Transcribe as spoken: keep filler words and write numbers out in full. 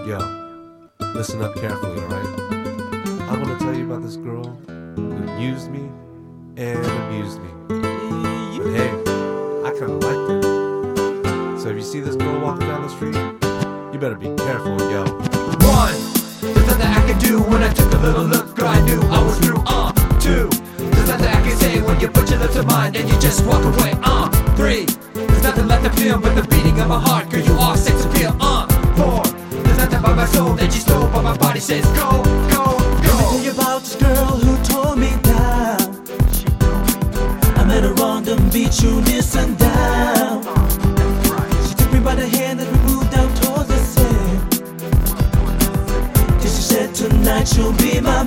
Yo, listen up carefully, alright? I want to tell you about this girl who used me and abused me. But hey, I kind of liked it. So if you see this girl walking down the street, you better be careful, yo. One, there's nothing I can do. When I took a little look, girl, I knew I was through. Uh, two, there's nothing I can say when you put your lips to mine and you just walk away. Uh, three, there's nothing left to feel but the beating of my heart. Girl, you are sex appeal. Uh, four, there's nothing about my soul that you stole, but my body says go, go, go. Let me tell you about this girl who tore me down. I met her on the beach, you listen down. She took me by the hand and we moved down towards the sand. Till she said tonight she'll be my